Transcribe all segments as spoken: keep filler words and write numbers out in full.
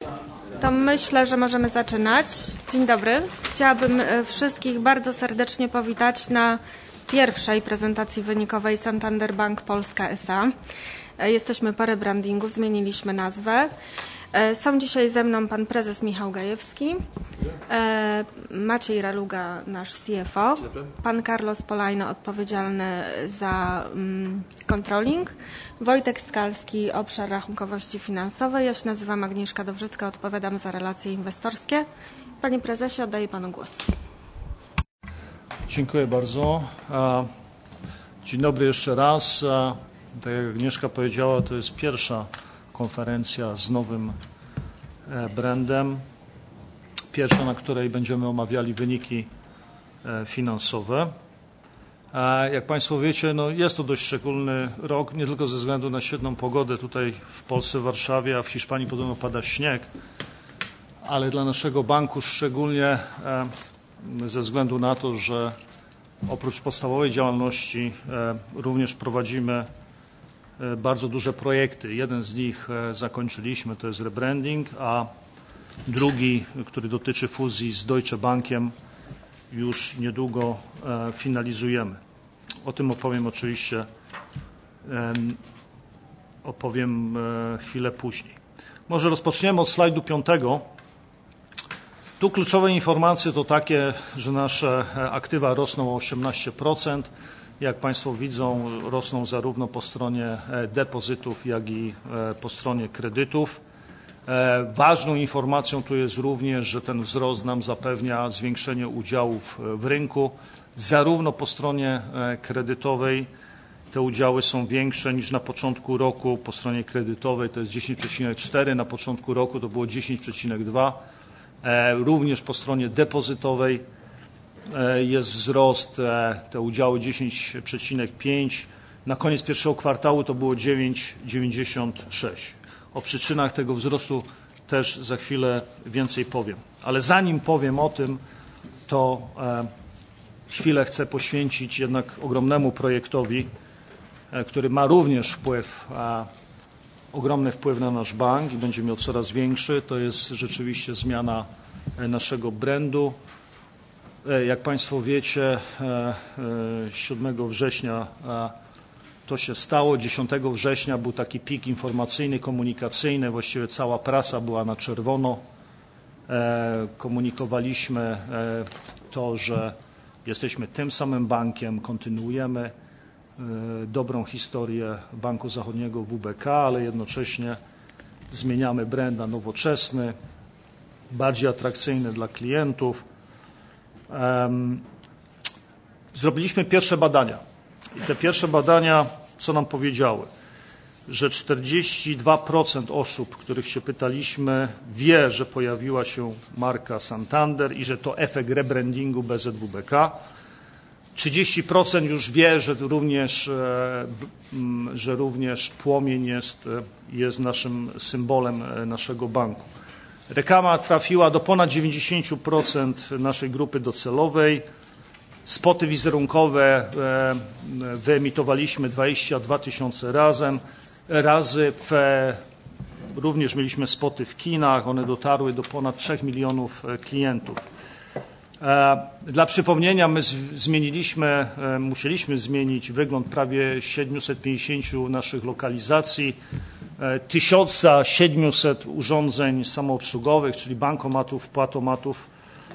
To myślę, że możemy zaczynać. Dzień dobry. Chciałabym wszystkich bardzo serdecznie powitać na pierwszej prezentacji wynikowej Santander Bank Polska S A. Jesteśmy po rebrandingu, zmieniliśmy nazwę. Są dzisiaj ze mną pan prezes Michał Gajewski, Maciej Raluga, nasz C F O, pan Carlos Polajno, odpowiedzialny za um, controlling, Wojtek Skalski, obszar rachunkowości finansowej. Ja się nazywam Agnieszka Dowrzycka, odpowiadam za relacje inwestorskie. Panie prezesie, oddaję panu głos. Dziękuję bardzo. Dzień dobry jeszcze raz. Tak jak Agnieszka powiedziała, to jest pierwsza konferencja z nowym brandem. Pierwsza, na której będziemy omawiali wyniki finansowe. Jak Państwo wiecie, no jest to dość szczególny rok, nie tylko ze względu na świetną pogodę tutaj w Polsce, w Warszawie, a w Hiszpanii podobno pada śnieg, ale dla naszego banku szczególnie ze względu na to, że oprócz podstawowej działalności również prowadzimy bardzo duże projekty. Jeden z nich zakończyliśmy, to jest rebranding, a drugi, który dotyczy fuzji z Deutsche Bankiem, już niedługo finalizujemy. O tym opowiem oczywiście opowiem chwilę później. Może rozpoczniemy od slajdu piątego. Tu kluczowe informacje to takie, że nasze aktywa rosną o osiemnaście procent. Jak Państwo widzą, rosną zarówno po stronie depozytów, jak i po stronie kredytów. Ważną informacją tu jest również, że ten wzrost nam zapewnia zwiększenie udziałów w rynku. Zarówno po stronie kredytowej te udziały są większe niż na początku roku. Po stronie kredytowej to jest dziesięć przecinek cztery, na początku roku to było dziesięć przecinek dwa. Również po stronie depozytowej jest wzrost, te udziały dziesięć przecinek pięć. Na koniec pierwszego kwartału to było dziewięć przecinek dziewięćdziesiąt sześć. O przyczynach tego wzrostu też za chwilę więcej powiem. Ale zanim powiem o tym, to chwilę chcę poświęcić jednak ogromnemu projektowi, który ma również wpływ, ogromny wpływ na nasz bank i będzie miał coraz większy. To jest rzeczywiście zmiana naszego brandu. Jak Państwo wiecie, siódmego września to się stało. dziesiątego września był taki pik informacyjny, komunikacyjny. Właściwie cała prasa była na czerwono. Komunikowaliśmy to, że jesteśmy tym samym bankiem, kontynuujemy dobrą historię Banku Zachodniego W B K, ale jednocześnie zmieniamy brand na nowoczesny, bardziej atrakcyjny dla klientów. Zrobiliśmy pierwsze badania i te pierwsze badania co nam powiedziały? Że czterdzieści dwa procent osób, których się pytaliśmy, wie, że pojawiła się marka Santander i że to efekt rebrandingu B Z W B K. trzydzieści procent już wie, że również, że również płomień jest, jest naszym symbolem naszego banku. Reklama trafiła do ponad dziewięćdziesiąt procent naszej grupy docelowej. Spoty wizerunkowe wyemitowaliśmy dwadzieścia dwa tysiące razem, razy. W, również mieliśmy spoty w kinach. One dotarły do ponad trzech milionów klientów. Dla przypomnienia, my zmieniliśmy, musieliśmy zmienić wygląd prawie siedmiuset pięćdziesięciu naszych lokalizacji, tysiąc siedemset urządzeń samoobsługowych, czyli bankomatów, płatomatów.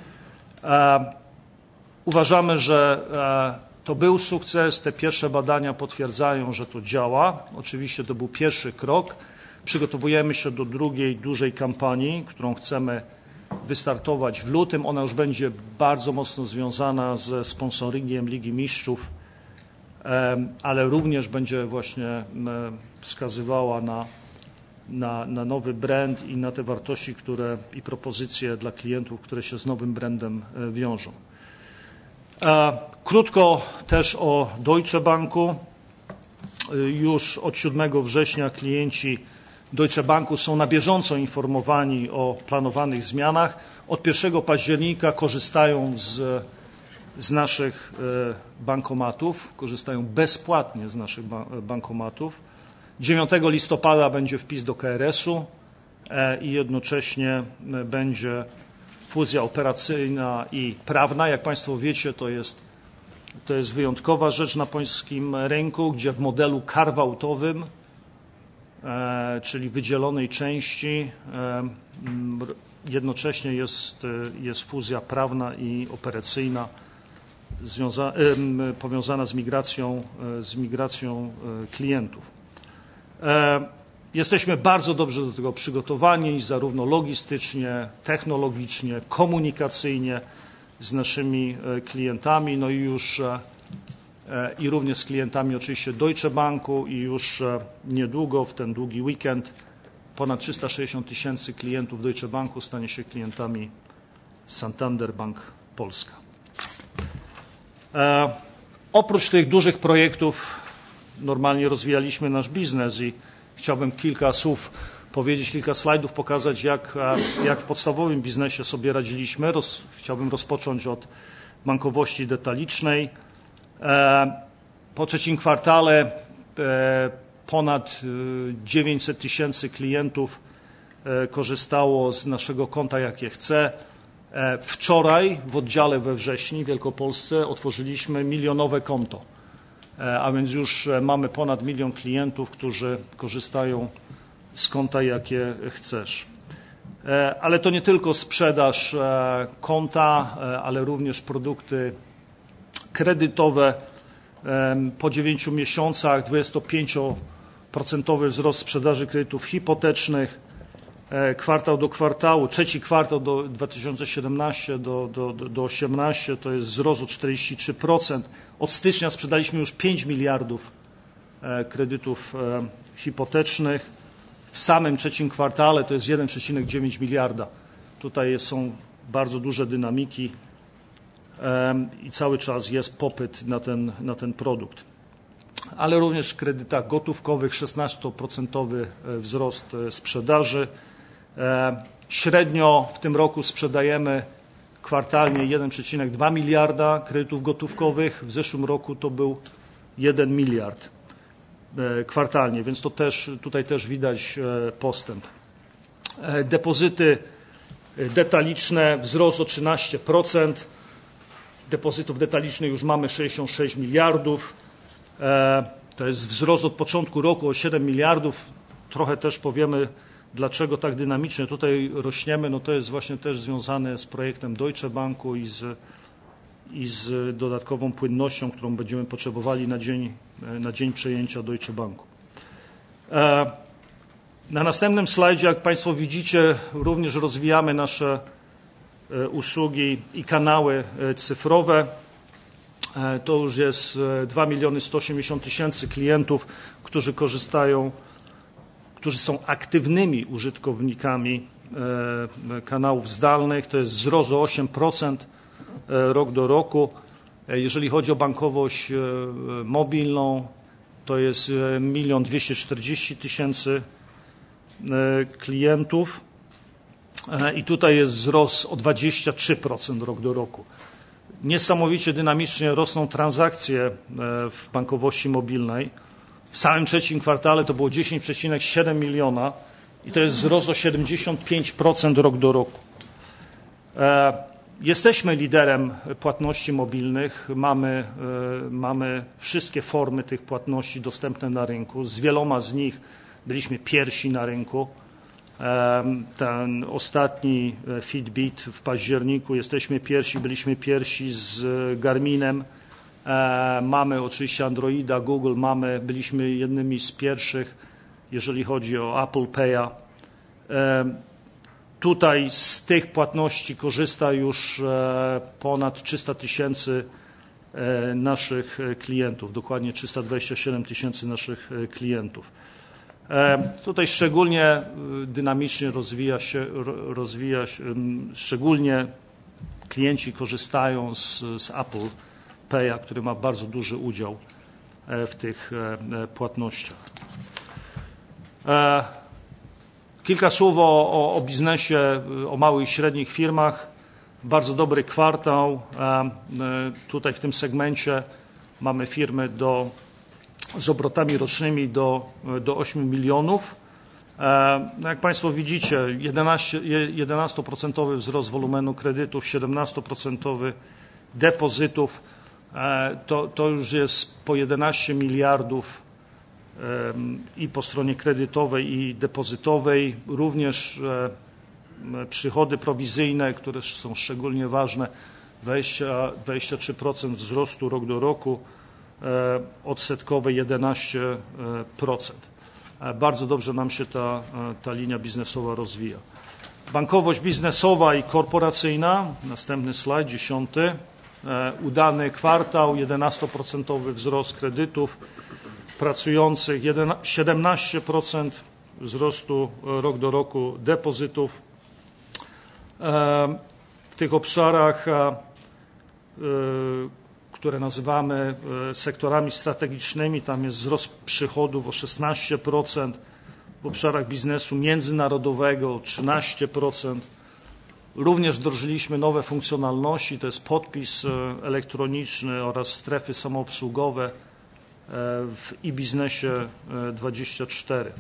Uważamy, że to był sukces. Te pierwsze badania potwierdzają, że to działa. Oczywiście to był pierwszy krok. Przygotowujemy się do drugiej dużej kampanii, którą chcemy wystartować w lutym. Ona już będzie bardzo mocno związana ze sponsoringiem Ligi Mistrzów, ale również będzie właśnie wskazywała na, na, na nowy brand i na te wartości, które i propozycje dla klientów, które się z nowym brandem wiążą. Krótko też o Deutsche Banku. Już od siódmego września klienci Deutsche Banku są na bieżąco informowani o planowanych zmianach. Od pierwszego października korzystają z, z naszych bankomatów, korzystają bezpłatnie z naszych bankomatów. dziewiątego listopada będzie wpis do K R S u. i jednocześnie będzie fuzja operacyjna i prawna. Jak Państwo wiecie, to jest, to jest wyjątkowa rzecz na polskim rynku, gdzie w modelu carve-outowym, czyli wydzielonej części, jednocześnie jest, jest fuzja prawna i operacyjna związa, powiązana z migracją, z migracją klientów. Jesteśmy bardzo dobrze do tego przygotowani, zarówno logistycznie, technologicznie, komunikacyjnie z naszymi klientami, no i już i również z klientami oczywiście Deutsche Banku i już niedługo, w ten długi weekend, ponad trzysta sześćdziesiąt tysięcy klientów Deutsche Banku stanie się klientami Santander Bank Polska. E, oprócz tych dużych projektów normalnie rozwijaliśmy nasz biznes i chciałbym kilka słów powiedzieć, kilka slajdów pokazać, jak, jak w podstawowym biznesie sobie radziliśmy. Roz, chciałbym rozpocząć od bankowości detalicznej. E, po trzecim kwartale e, ponad dziewięćset tysięcy klientów e, korzystało z naszego konta Jakie Chce. E, wczoraj w oddziale we Wrześni w Wielkopolsce otworzyliśmy milionowe konto. A więc już mamy ponad milion klientów, którzy korzystają z konta Jakie Chcesz. Ale to nie tylko sprzedaż konta, ale również produkty kredytowe. Po dziewięciu miesiącach dwudziestopięcioprocentowy wzrost sprzedaży kredytów hipotecznych, kwartał do kwartału, trzeci kwartał do dwa tysiące siedemnasty do, do, do osiemnasty to jest wzrost o czterdzieści trzy procent. Od stycznia sprzedaliśmy już pięć miliardów kredytów hipotecznych. W samym trzecim kwartale to jest jeden przecinek dziewięć miliarda. Tutaj są bardzo duże dynamiki i cały czas jest popyt na ten, na ten produkt. Ale również w kredytach gotówkowych szesnastoprocentowy wzrost sprzedaży. Średnio w tym roku sprzedajemy kwartalnie jeden przecinek dwa miliarda kredytów gotówkowych. W zeszłym roku to był jeden miliard kwartalnie, więc to też, tutaj też widać postęp. Depozyty detaliczne wzrost o trzynaście procent. Depozytów detalicznych już mamy sześćdziesiąt sześć miliardów. To jest wzrost od początku roku o siedem miliardów. Trochę też powiemy, dlaczego tak dynamicznie tutaj rośniemy. No to jest właśnie też związane z projektem Deutsche Banku i z, i z dodatkową płynnością, którą będziemy potrzebowali na dzień, na dzień przejęcia Deutsche Banku. Na następnym slajdzie, jak Państwo widzicie, również rozwijamy nasze usługi i kanały cyfrowe. To już jest dwa miliony sto osiemdziesiąt tysięcy klientów, którzy korzystają, którzy są aktywnymi użytkownikami kanałów zdalnych. To jest wzrost o osiem procent rok do roku. Jeżeli chodzi o bankowość mobilną, to jest milion dwieście czterdzieści tysięcy klientów i tutaj jest wzrost o dwadzieścia trzy procent rok do roku. Niesamowicie dynamicznie rosną transakcje w bankowości mobilnej. W samym trzecim kwartale to było dziesięć przecinek siedem miliona i to jest wzrost o siedemdziesiąt pięć procent rok do roku. Jesteśmy liderem płatności mobilnych. Mamy, mamy wszystkie formy tych płatności dostępne na rynku. Z wieloma z nich byliśmy pierwsi na rynku. Ten ostatni Fitbit w październiku jesteśmy pierwsi, byliśmy pierwsi z Garminem. Mamy oczywiście Androida, Google, mamy, byliśmy jednymi z pierwszych, jeżeli chodzi o Apple Pay'a. Tutaj z tych płatności korzysta już ponad trzysta tysięcy naszych klientów, dokładnie trzysta dwadzieścia siedem tysięcy naszych klientów. Tutaj szczególnie dynamicznie rozwija się, rozwija się szczególnie klienci korzystają z, z Apple Pay'a, który ma bardzo duży udział w tych płatnościach. Kilka słów o, o, o biznesie, o małych i średnich firmach. Bardzo dobry kwartał. Tutaj w tym segmencie mamy firmy do, z obrotami rocznymi do, do ośmiu milionów. Jak Państwo widzicie, jedenaście procent wzrost wolumenu kredytów, siedemnaście procent depozytów, to, to już jest po jedenaście miliardów i po stronie kredytowej i depozytowej. Również przychody prowizyjne, które są szczególnie ważne, dwadzieścia trzy procent wzrostu rok do roku, odsetkowe jedenaście procent. Bardzo dobrze nam się ta, ta linia biznesowa rozwija. Bankowość biznesowa i korporacyjna, następny slajd, dziesiąty. Udany kwartał, jedenaście procent wzrost kredytów pracujących, siedemnaście procent wzrostu rok do roku depozytów. W tych obszarach, które nazywamy sektorami strategicznymi, tam jest wzrost przychodów o szesnaście procent, w obszarach biznesu międzynarodowego trzynaście procent. Również wdrożyliśmy nowe funkcjonalności, to jest podpis elektroniczny oraz strefy samoobsługowe w e-biznesie dwadzieścia cztery.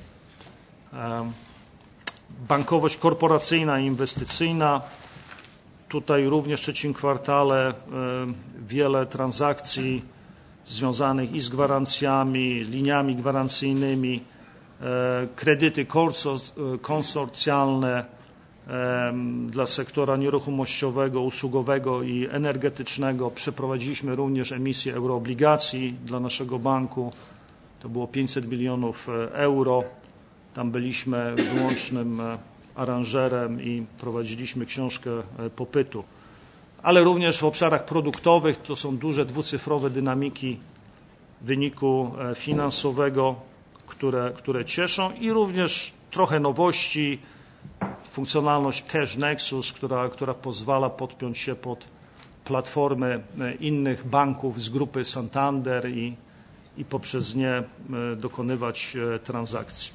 Bankowość korporacyjna i inwestycyjna. Tutaj również w trzecim kwartale wiele transakcji związanych i z gwarancjami, liniami gwarancyjnymi, kredyty konsorcjalne dla sektora nieruchomościowego, usługowego i energetycznego. Przeprowadziliśmy również emisję euroobligacji dla naszego banku. To było pięćset milionów euro. Tam byliśmy wyłącznym aranżerem i prowadziliśmy książkę popytu. Ale również w obszarach produktowych to są duże dwucyfrowe dynamiki wyniku finansowego, które, które cieszą i również trochę nowości, funkcjonalność Cash Nexus, która, która pozwala podpiąć się pod platformy innych banków z grupy Santander i, i poprzez nie dokonywać transakcji.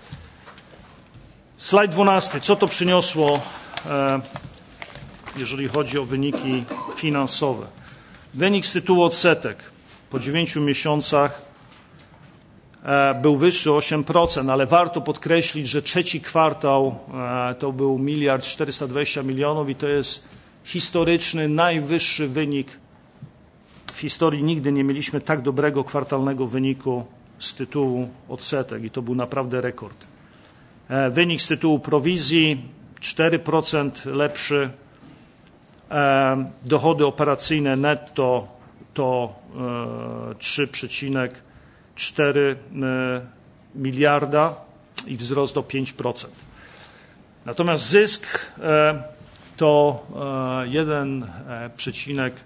Slajd dwunasty. Co to przyniosło, jeżeli chodzi o wyniki finansowe? Wynik z tytułu odsetek po dziewięciu miesiącach był wyższy o osiem procent, ale warto podkreślić, że trzeci kwartał to był miliard czterysta dwadzieścia milionów i to jest historyczny, najwyższy wynik w historii. Nigdy nie mieliśmy tak dobrego kwartalnego wyniku z tytułu odsetek i to był naprawdę rekord. Wynik z tytułu prowizji cztery procent lepszy. Dochody operacyjne netto to trzy przecinek cztery miliarda i wzrost o pięć procent. Natomiast zysk to jeden przecinek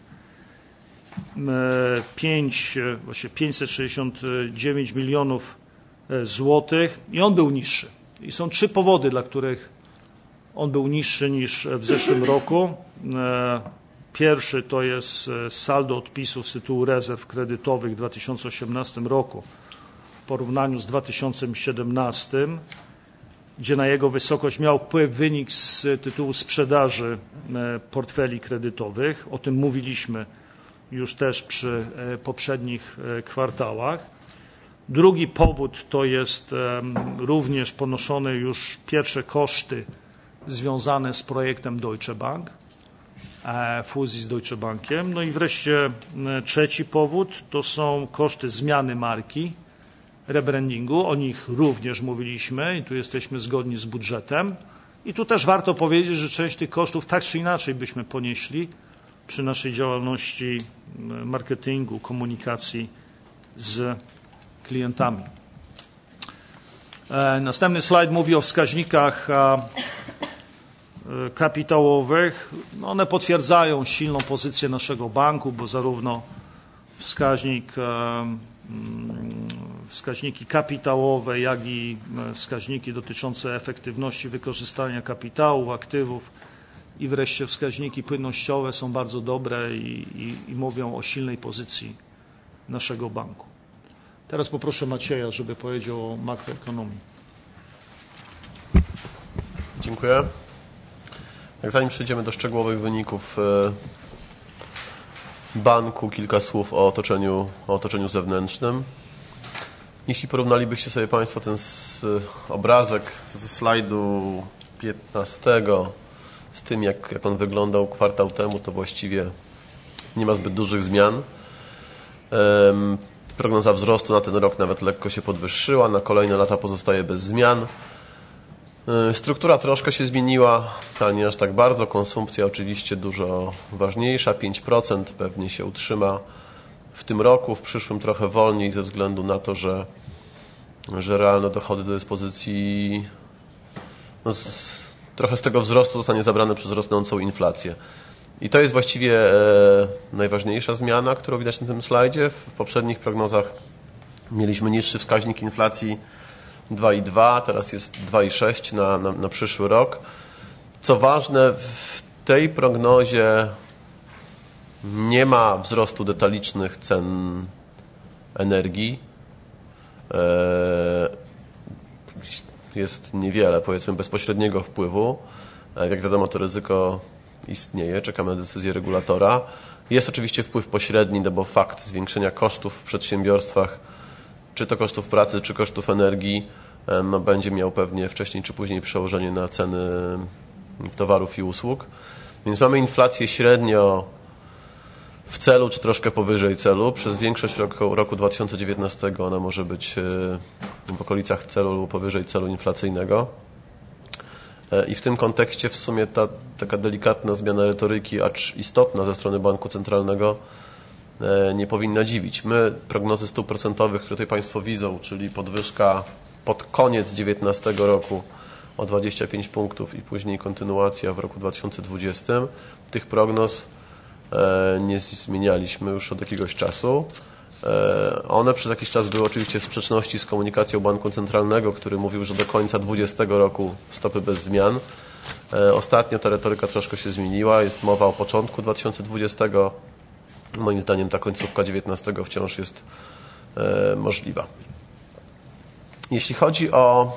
pięć, właśnie pięćset sześćdziesiąt dziewięć milionów złotych i on był niższy. I są trzy powody, dla których on był niższy niż w zeszłym roku. Pierwszy to jest saldo odpisów z tytułu rezerw kredytowych w dwa tysiące osiemnastym roku w porównaniu z dwa tysiące siedemnastym, gdzie na jego wysokość miał wpływ wynik z tytułu sprzedaży portfeli kredytowych. O tym mówiliśmy już też przy poprzednich kwartałach. Drugi powód to jest również ponoszone już pierwsze koszty związane z projektem Deutsche Bank, fuzji z Deutsche Bankiem. No i wreszcie trzeci powód to są koszty zmiany marki, rebrandingu. O nich również mówiliśmy i tu jesteśmy zgodni z budżetem. I tu też warto powiedzieć, że część tych kosztów tak czy inaczej byśmy ponieśli przy naszej działalności marketingu, komunikacji z klientami. Następny slajd mówi o wskaźnikach kapitałowych. One potwierdzają silną pozycję naszego banku, bo zarówno wskaźnik, wskaźniki kapitałowe, jak i wskaźniki dotyczące efektywności wykorzystania kapitału, aktywów i wreszcie wskaźniki płynnościowe są bardzo dobre i, i, i mówią o silnej pozycji naszego banku. Teraz poproszę Macieja, żeby powiedział o makroekonomii. Dziękuję. Jak zanim przejdziemy do szczegółowych wyników banku, kilka słów o otoczeniu, o otoczeniu zewnętrznym. Jeśli porównalibyście sobie Państwo ten obrazek ze slajdu piętnastego z tym, jak, jak on wyglądał kwartał temu, to właściwie nie ma zbyt dużych zmian. Um, prognoza wzrostu na ten rok nawet lekko się podwyższyła, na kolejne lata pozostaje bez zmian. Um, struktura troszkę się zmieniła, ale nie aż tak bardzo. Konsumpcja oczywiście dużo ważniejsza, pięć procent pewnie się utrzyma w tym roku, w przyszłym trochę wolniej ze względu na to, że, że realne dochody do dyspozycji no z, trochę z tego wzrostu zostanie zabrane przez rosnącą inflację. I to jest właściwie e, najważniejsza zmiana, którą widać na tym slajdzie. W poprzednich prognozach mieliśmy niższy wskaźnik inflacji dwa i dwa, teraz jest dwa i sześć na, na, na przyszły rok. Co ważne, w tej prognozie nie ma wzrostu detalicznych cen energii. E, jest niewiele, powiedzmy, bezpośredniego wpływu. Jak wiadomo, to ryzyko istnieje, czekamy na decyzję regulatora. Jest oczywiście wpływ pośredni, no bo fakt zwiększenia kosztów w przedsiębiorstwach, czy to kosztów pracy, czy kosztów energii, no, będzie miał pewnie wcześniej czy później przełożenie na ceny towarów i usług. Więc mamy inflację średnio w celu, czy troszkę powyżej celu. Przez większość roku, roku dwa tysiące dziewiętnastego ona może być w okolicach celu lub powyżej celu inflacyjnego. I w tym kontekście w sumie ta taka delikatna zmiana retoryki, acz istotna ze strony Banku Centralnego, nie powinna dziwić. My prognozy stóp procentowych, które tutaj Państwo widzą, czyli podwyżka pod koniec dziewiętnastego roku o dwadzieścia pięć punktów i później kontynuacja w roku dwa tysiące dwudziestym, tych prognoz nie zmienialiśmy już od jakiegoś czasu. One przez jakiś czas były oczywiście w sprzeczności z komunikacją Banku Centralnego, który mówił, że do końca dwudziestego roku stopy bez zmian. Ostatnio ta retoryka troszkę się zmieniła. Jest mowa o początku dwa tysiące dwudziestego. Moim zdaniem ta końcówka dziewiętnastego wciąż jest możliwa. Jeśli chodzi o,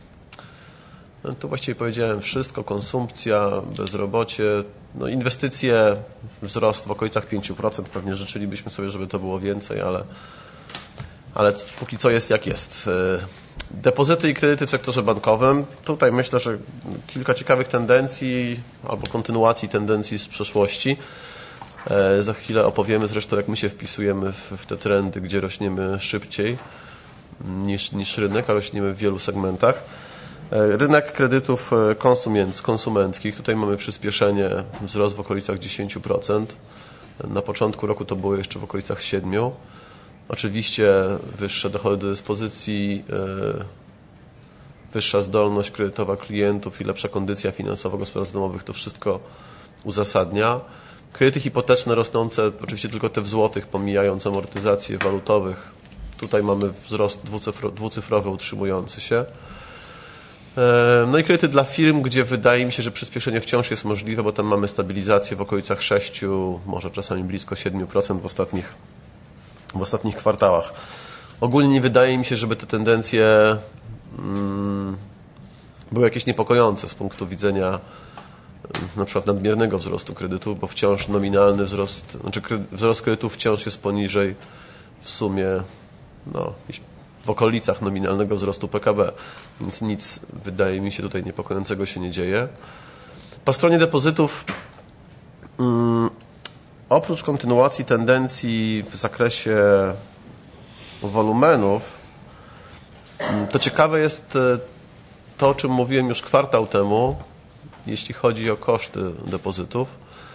no to właściwie powiedziałem wszystko, konsumpcja, bezrobocie, no inwestycje, wzrost w okolicach pięć procent, pewnie życzylibyśmy sobie, żeby to było więcej, ale, ale póki co jest jak jest. Depozyty i kredyty w sektorze bankowym. Tutaj myślę, że kilka ciekawych tendencji albo kontynuacji tendencji z przeszłości. Za chwilę opowiemy zresztą, jak my się wpisujemy w, w te trendy, gdzie rośniemy szybciej niż, niż rynek, a rośniemy w wielu segmentach. Rynek kredytów konsumenckich. Tutaj mamy przyspieszenie, wzrost w okolicach dziesięć procent. Na początku roku to było jeszcze w okolicach siedem procent. Oczywiście wyższe dochody do dyspozycji, wyższa zdolność kredytowa klientów i lepsza kondycja finansowa gospodarstw domowych to wszystko uzasadnia. Kredyty hipoteczne rosnące, oczywiście tylko te w złotych, pomijając amortyzacje walutowych. Tutaj mamy wzrost dwucyfrowy, dwucyfrowy utrzymujący się. No i kredyty dla firm, gdzie wydaje mi się, że przyspieszenie wciąż jest możliwe, bo tam mamy stabilizację w okolicach sześć, może czasami blisko siedem procent w ostatnich, w ostatnich kwartałach. Ogólnie nie wydaje mi się, żeby te tendencje hmm, były jakieś niepokojące z punktu widzenia na przykład nadmiernego wzrostu kredytów, bo wciąż nominalny wzrost, znaczy wzrost kredytów wciąż jest poniżej w sumie no, w okolicach nominalnego wzrostu P K B, więc nic, wydaje mi się, tutaj niepokojącego się nie dzieje. Po stronie depozytów um, oprócz kontynuacji tendencji w zakresie wolumenów, um, to ciekawe jest to, o czym mówiłem już kwartał temu, jeśli chodzi o koszty depozytów,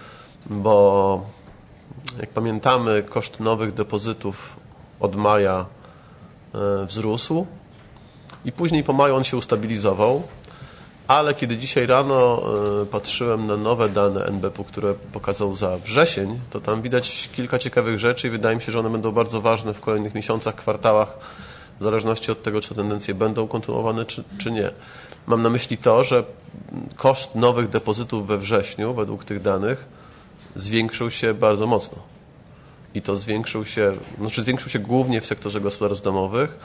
bo jak pamiętamy, koszt nowych depozytów od maja wzrósł i później po maju on się ustabilizował, ale kiedy dzisiaj rano patrzyłem na nowe dane N B P u, które pokazał za wrzesień, to tam widać kilka ciekawych rzeczy i wydaje mi się, że one będą bardzo ważne w kolejnych miesiącach, kwartałach, w zależności od tego, czy tendencje będą kontynuowane, czy, czy nie. Mam na myśli to, że koszt nowych depozytów we wrześniu, według tych danych, zwiększył się bardzo mocno. I to zwiększył się, znaczy zwiększył się głównie w sektorze gospodarstw domowych,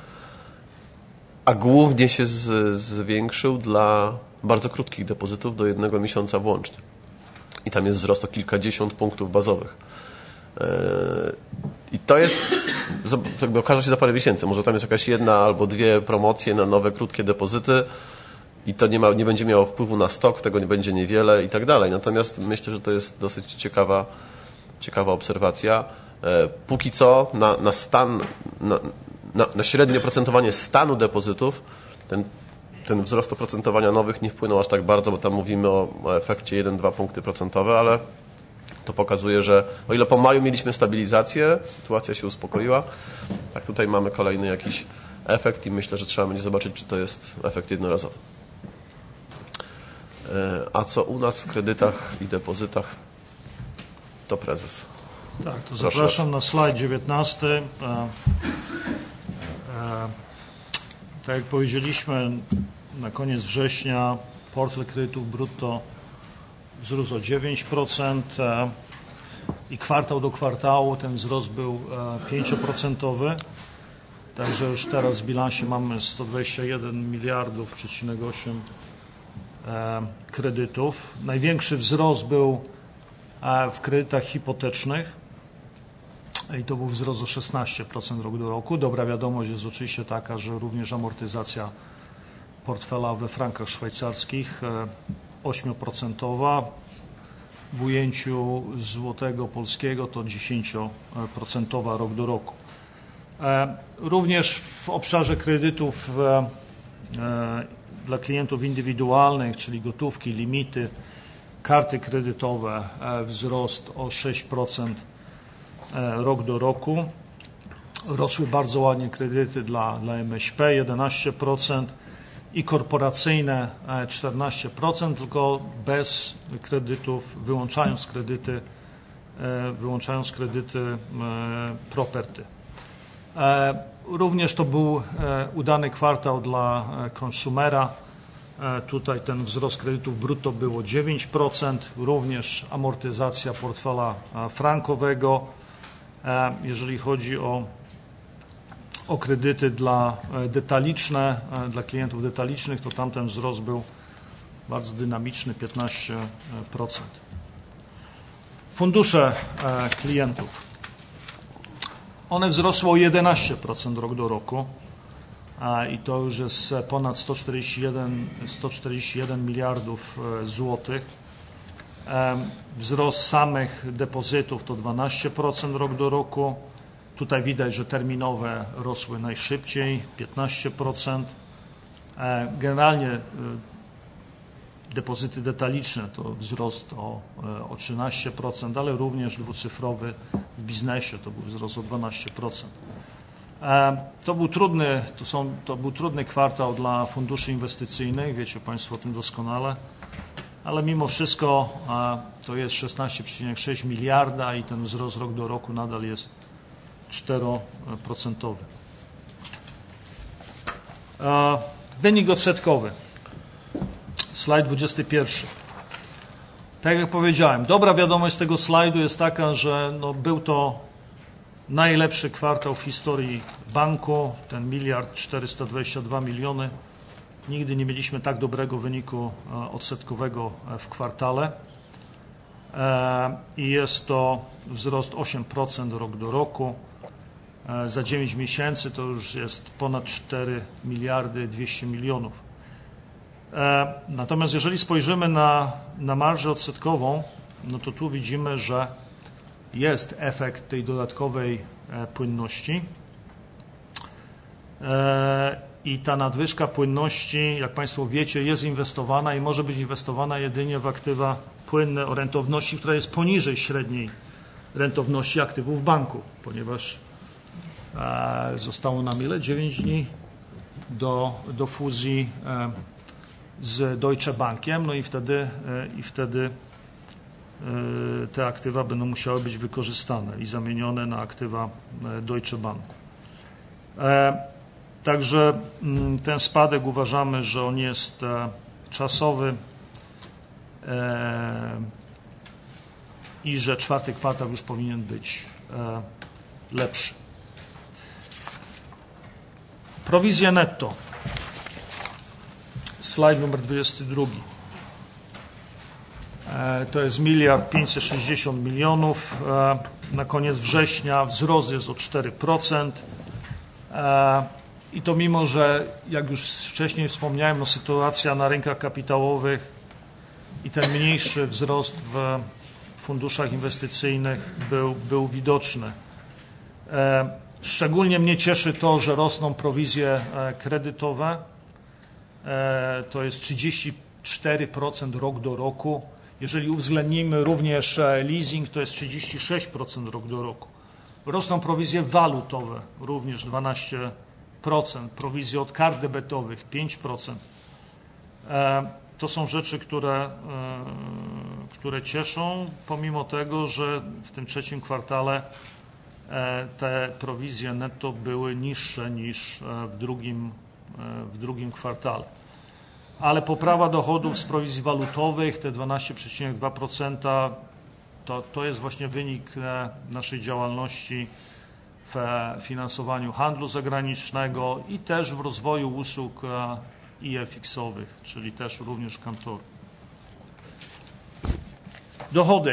a głównie się z, zwiększył dla bardzo krótkich depozytów do jednego miesiąca włącznie. I tam jest wzrost o kilkadziesiąt punktów bazowych. i to jest, jakby okaże się za parę miesięcy, może tam jest jakaś jedna albo dwie promocje na nowe, krótkie depozyty i to nie, ma, nie będzie miało wpływu na stok, tego nie będzie niewiele i tak dalej. Natomiast myślę, że to jest dosyć ciekawa, ciekawa obserwacja. Póki co na, na stan, na, na, na średnie oprocentowanie stanu depozytów ten, ten wzrost oprocentowania nowych nie wpłynął aż tak bardzo, bo tam mówimy o, o efekcie jeden do dwóch punkty procentowe, ale to pokazuje, że o ile po maju mieliśmy stabilizację, sytuacja się uspokoiła, tak tutaj mamy kolejny jakiś efekt i myślę, że trzeba będzie zobaczyć, czy to jest efekt jednorazowy. A co u nas w kredytach i depozytach, to prezes. Tak, to Proszę zapraszam bardzo. na slajd dziewiętnasty. E, e, tak jak powiedzieliśmy, na koniec września portfel kredytów brutto wzrósł o dziewięć procent e, i kwartał do kwartału ten wzrost był e, pięć procent. Także już teraz w bilansie mamy sto dwadzieścia jeden miliardów przecinek osiem e, kredytów. Największy wzrost był e, w kredytach hipotecznych i to był wzrost o szesnaście procent rok do roku. Dobra wiadomość jest oczywiście taka, że również amortyzacja portfela we frankach szwajcarskich e, osiem procent, w ujęciu złotego polskiego to dziesięć procent rok do roku. Również w obszarze kredytów dla klientów indywidualnych, czyli gotówki, limity, karty kredytowe, wzrost o sześć procent rok do roku. Rosły bardzo ładnie kredyty dla, dla M S P jedenaście procent i korporacyjne czternaście procent, tylko bez kredytów, wyłączając kredyty, wyłączając kredyty property. Również to był udany kwartał dla konsumera. Tutaj ten wzrost kredytów brutto było dziewięć procent, również amortyzacja portfela frankowego. Jeżeli chodzi o o kredyty dla detaliczne, dla klientów detalicznych, to tamten wzrost był bardzo dynamiczny, piętnaście procent. Fundusze klientów. One wzrosły o jedenaście procent rok do roku i to już jest ponad sto czterdzieści jeden miliardów złotych. Wzrost samych depozytów to dwanaście procent rok do roku. Tutaj widać, że terminowe rosły najszybciej, piętnaście procent. Generalnie depozyty detaliczne to wzrost o, o trzynaście procent, ale również dwucyfrowy w biznesie to był wzrost o dwanaście procent. To był trudny, to są, to był trudny kwartał dla funduszy inwestycyjnych, wiecie Państwo o tym doskonale, ale mimo wszystko to jest szesnaście przecinek sześć miliarda i ten wzrost rok do roku nadal jest cztery procent. Wynik odsetkowy. Slajd dwudziesty pierwszy. Tak jak powiedziałem, dobra wiadomość z tego slajdu jest taka, że no był to najlepszy kwartał w historii banku, ten miliard czterysta dwadzieścia dwa miliony. Nigdy nie mieliśmy tak dobrego wyniku odsetkowego w kwartale. I jest to wzrost osiem procent rok do roku. Za dziewięć miesięcy to już jest ponad cztery miliardy dwieście milionów. Natomiast jeżeli spojrzymy na, na marżę odsetkową, no to tu widzimy, że jest efekt tej dodatkowej płynności i ta nadwyżka płynności, jak Państwo wiecie, jest inwestowana i może być inwestowana jedynie w aktywa płynne o rentowności, która jest poniżej średniej rentowności aktywów banku, ponieważ zostało nam ile? dziewięć dni do, do fuzji z Deutsche Bankiem, no i wtedy, i wtedy te aktywa będą musiały być wykorzystane i zamienione na aktywa Deutsche Banku. Także ten spadek uważamy, że on jest czasowy i że czwarty kwartał już powinien być lepszy. Prowizja netto. Slajd numer dwudziesty drugi. To jest miliard pięćset sześćdziesiąt milionów na koniec września wzrost jest o cztery procent. I to mimo, że jak już wcześniej wspomniałem, no sytuacja na rynkach kapitałowych i ten mniejszy wzrost w funduszach inwestycyjnych był, był widoczny. Szczególnie mnie cieszy to, że rosną prowizje kredytowe. To jest trzydzieści cztery procent rok do roku. Jeżeli uwzględnimy również leasing, to jest trzydzieści sześć procent rok do roku. Rosną prowizje walutowe, również dwanaście procent. Prowizje od kart debetowych pięć procent. To są rzeczy, które, które cieszą, pomimo tego, że w tym trzecim kwartale te prowizje netto były niższe niż w drugim, w drugim kwartale. Ale poprawa dochodów z prowizji walutowych, te dwanaście przecinek dwa procent, to, to jest właśnie wynik naszej działalności w finansowaniu handlu zagranicznego i też w rozwoju usług I F X-owych, czyli też również kantoru. Dochody.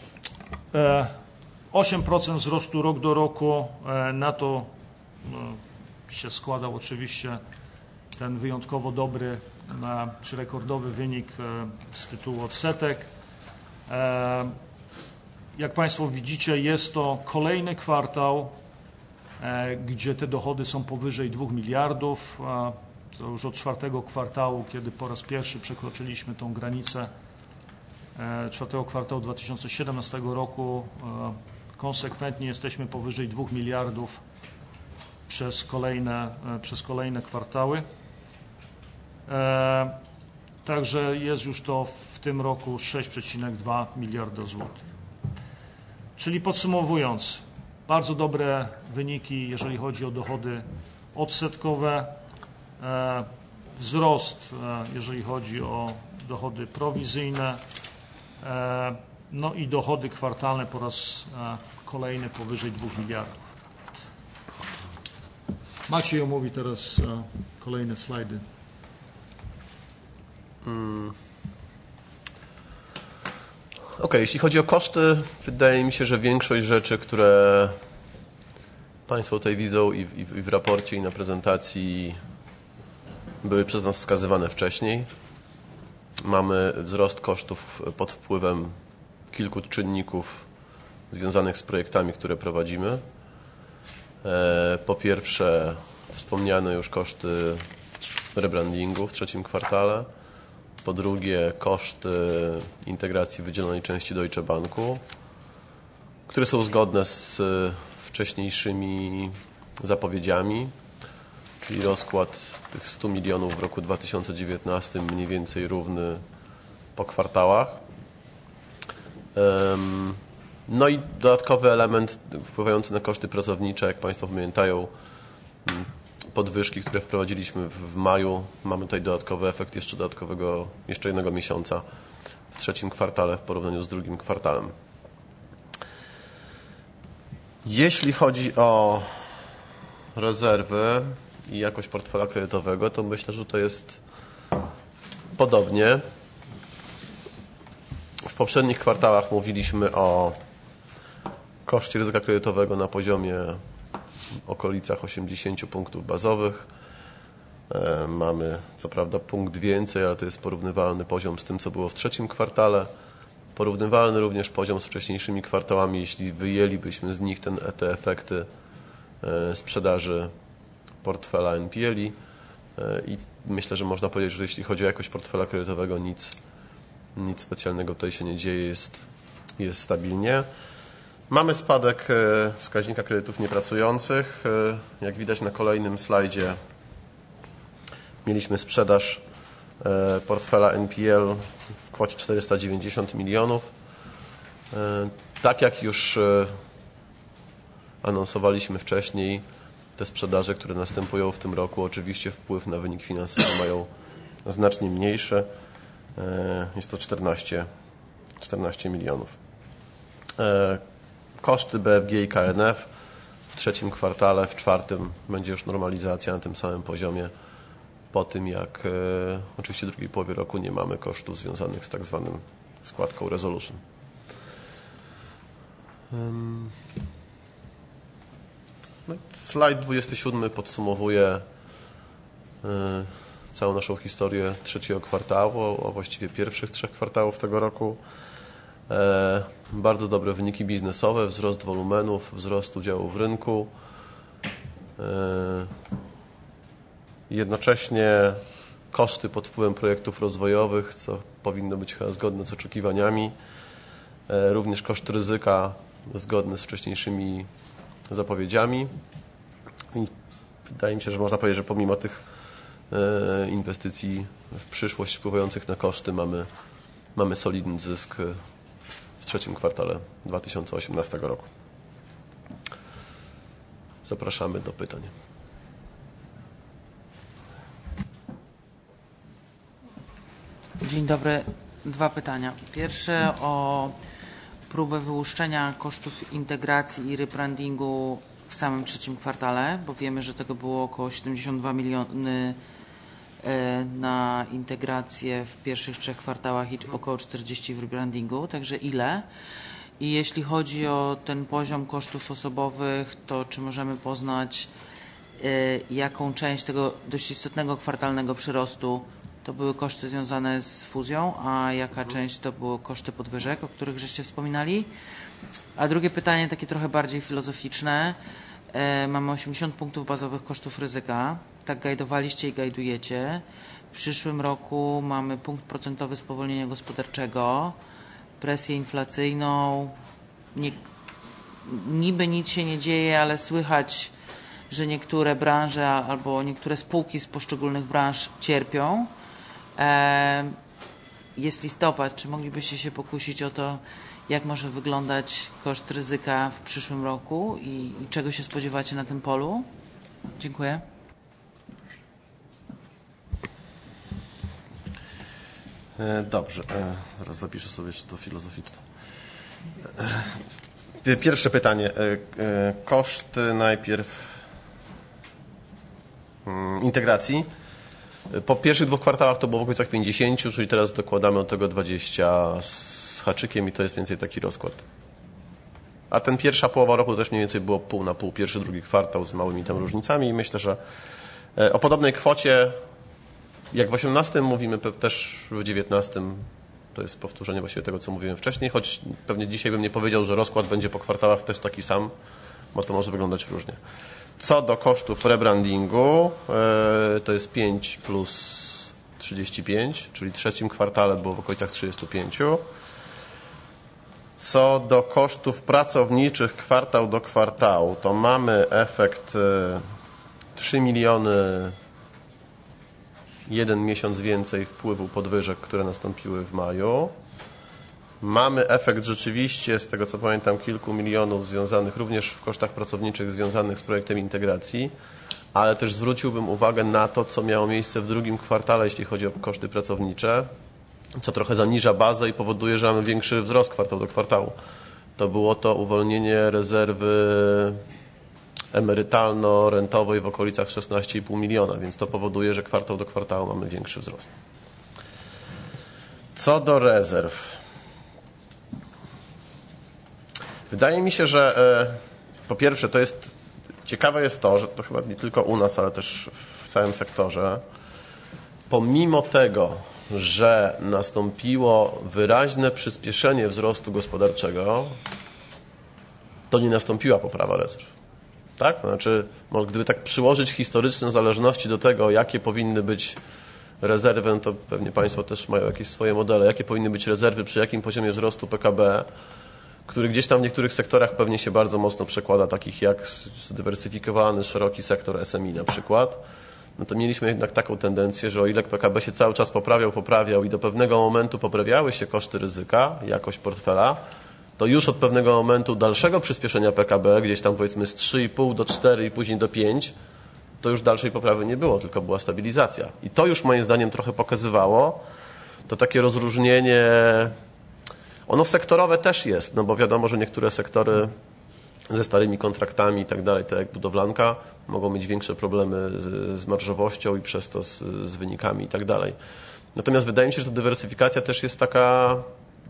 osiem procent wzrostu rok do roku. Na to się składał oczywiście ten wyjątkowo dobry czy rekordowy wynik z tytułu odsetek. Jak Państwo widzicie, jest to kolejny kwartał, gdzie te dochody są powyżej dwóch miliardów. To już od czwartego kwartału, kiedy po raz pierwszy przekroczyliśmy tą granicę czwartego kwartału dwa tysiące siedemnastego roku. Konsekwentnie jesteśmy powyżej dwóch miliardów przez kolejne, przez kolejne kwartały. Także jest już to w tym roku sześć przecinek dwa miliarda złotych. Czyli podsumowując, bardzo dobre wyniki, jeżeli chodzi o dochody odsetkowe, wzrost, jeżeli chodzi o dochody prowizyjne, no i dochody kwartalne po raz kolejny powyżej dwóch miliardów. Maciej omówi teraz kolejne slajdy. Hmm. Ok, jeśli chodzi o koszty, wydaje mi się, że większość rzeczy, które Państwo tutaj widzą i w, i w raporcie, i na prezentacji, były przez nas wskazywane wcześniej. Mamy wzrost kosztów pod wpływem kilku czynników związanych z projektami, które prowadzimy. Po pierwsze, wspomniane już koszty rebrandingu w trzecim kwartale. Po drugie, koszty integracji wydzielonej części Deutsche Banku, które są zgodne z wcześniejszymi zapowiedziami, czyli rozkład tych stu milionów w roku dwa tysiące dziewiętnastym mniej więcej równy po kwartałach. No i dodatkowy element wpływający na koszty pracownicze, jak Państwo pamiętają, podwyżki, które wprowadziliśmy w maju. Mamy tutaj dodatkowy efekt jeszcze dodatkowego, jeszcze jednego miesiąca w trzecim kwartale w porównaniu z drugim kwartałem. Jeśli chodzi o rezerwy i jakość portfela kredytowego, to myślę, że to jest podobnie. W poprzednich kwartałach mówiliśmy o koszcie ryzyka kredytowego na poziomie okolicach osiemdziesięciu punktów bazowych. Mamy co prawda punkt więcej, ale to jest porównywalny poziom z tym, co było w trzecim kwartale. Porównywalny również poziom z wcześniejszymi kwartałami, jeśli wyjęlibyśmy z nich ten, te efekty sprzedaży portfela N P L i i myślę, że można powiedzieć, że jeśli chodzi o jakość portfela kredytowego, nic, nic specjalnego tutaj się nie dzieje, jest, jest stabilnie. Mamy spadek wskaźnika kredytów niepracujących. Jak widać na kolejnym slajdzie, mieliśmy sprzedaż portfela N P L w kwocie czterysta dziewięćdziesiąt milionów. Tak jak już anonsowaliśmy wcześniej, te sprzedaże, które następują w tym roku, oczywiście wpływ na wynik finansowy mają znacznie mniejszy. Jest to czternaście, czternaście milionów. Koszty B F G i K N F w trzecim kwartale, w czwartym będzie już normalizacja na tym samym poziomie. Po tym, jak oczywiście w drugiej połowie roku nie mamy kosztów związanych z tak zwanym składką Resolution. Um, no, slajd dwudziesty siódmy podsumowuje y, całą naszą historię trzeciego kwartału, a właściwie pierwszych trzech kwartałów tego roku. E, bardzo dobre wyniki biznesowe, wzrost wolumenów, wzrost udziału w rynku. E, jednocześnie koszty pod wpływem projektów rozwojowych, co powinno być chyba zgodne z oczekiwaniami. E, również koszt ryzyka zgodny z wcześniejszymi zapowiedziami. I wydaje mi się, że można powiedzieć, że pomimo tych e, inwestycji w przyszłość wpływających na koszty mamy, mamy solidny zysk w trzecim kwartale dwa tysiące osiemnastego roku. Zapraszamy do pytań. Dzień dobry. Dwa pytania. Pierwsze o próbę wyłuszczenia kosztów integracji i rebrandingu w samym trzecim kwartale, bo wiemy, że tego było około siedemdziesiąt dwa miliony na integrację w pierwszych trzech kwartałach i około czterdzieści w rebrandingu, także ile? I jeśli chodzi o ten poziom kosztów osobowych, to czy możemy poznać, jaką część tego dość istotnego kwartalnego przyrostu to były koszty związane z fuzją, a jaka część to były koszty podwyżek, o których żeście wspominali? A drugie pytanie, takie trochę bardziej filozoficzne. Mamy osiemdziesiąt punktów bazowych kosztów ryzyka. Tak gajdowaliście i gajdujecie. W przyszłym roku mamy punkt procentowy spowolnienia gospodarczego, presję inflacyjną. Nie, niby nic się nie dzieje, ale słychać, że niektóre branże albo niektóre spółki z poszczególnych branż cierpią. Jest listopad. Czy moglibyście się pokusić o to, jak może wyglądać koszt ryzyka w przyszłym roku i, i czego się spodziewacie na tym polu? Dziękuję. Dobrze, zaraz zapiszę sobie jeszcze to filozoficzne. Pierwsze pytanie. Koszty najpierw integracji. Po pierwszych dwóch kwartałach to było w okolicach pięćdziesiąt, czyli teraz dokładamy od tego dwadzieścia z haczykiem i to jest mniej więcej taki rozkład. A ten pierwsza połowa roku też mniej więcej było pół na pół, pierwszy, drugi kwartał z małymi tam różnicami i myślę, że o podobnej kwocie jak w osiemnastym mówimy też w dziewiętnastym, to jest powtórzenie właściwie tego, co mówiłem wcześniej, choć pewnie dzisiaj bym nie powiedział, że rozkład będzie po kwartałach też taki sam, bo to może wyglądać różnie. Co do kosztów rebrandingu, to jest pięć plus trzydzieści pięć, czyli w trzecim kwartale było w okolicach trzydzieści pięć. Co do kosztów pracowniczych kwartał do kwartału, to mamy efekt trzy miliony, jeden miesiąc więcej wpływu podwyżek, które nastąpiły w maju. Mamy efekt rzeczywiście, z tego co pamiętam, kilku milionów związanych również w kosztach pracowniczych związanych z projektem integracji, ale też zwróciłbym uwagę na to, co miało miejsce w drugim kwartale, jeśli chodzi o koszty pracownicze, co trochę zaniża bazę i powoduje, że mamy większy wzrost kwartał do kwartału. To było to uwolnienie rezerwy emerytalno-rentowej w okolicach szesnaście i pół miliona, więc to powoduje, że kwartał do kwartału mamy większy wzrost. Co do rezerw. Wydaje mi się, że e, po pierwsze to jest, ciekawe jest to, że to chyba nie tylko u nas, ale też w całym sektorze, pomimo tego, że nastąpiło wyraźne przyspieszenie wzrostu gospodarczego, to nie nastąpiła poprawa rezerw. Tak? Znaczy, gdyby tak przyłożyć historyczne zależności do tego, jakie powinny być rezerwy, to pewnie Państwo też mają jakieś swoje modele, jakie powinny być rezerwy, przy jakim poziomie wzrostu P K B, który gdzieś tam w niektórych sektorach pewnie się bardzo mocno przekłada, takich jak zdywersyfikowany, szeroki sektor S M I na przykład, no to mieliśmy jednak taką tendencję, że o ile P K B się cały czas poprawiał, poprawiał i do pewnego momentu poprawiały się koszty ryzyka, jakość portfela, to już od pewnego momentu dalszego przyspieszenia P K B, gdzieś tam powiedzmy z trzy i pół do cztery i później do pięć, to już dalszej poprawy nie było, tylko była stabilizacja. I to już moim zdaniem trochę pokazywało, to takie rozróżnienie, ono sektorowe też jest, no bo wiadomo, że niektóre sektory ze starymi kontraktami i tak dalej, tak jak budowlanka, mogą mieć większe problemy z, z marżowością i przez to z, z wynikami i tak dalej. Natomiast wydaje mi się, że ta dywersyfikacja też jest taka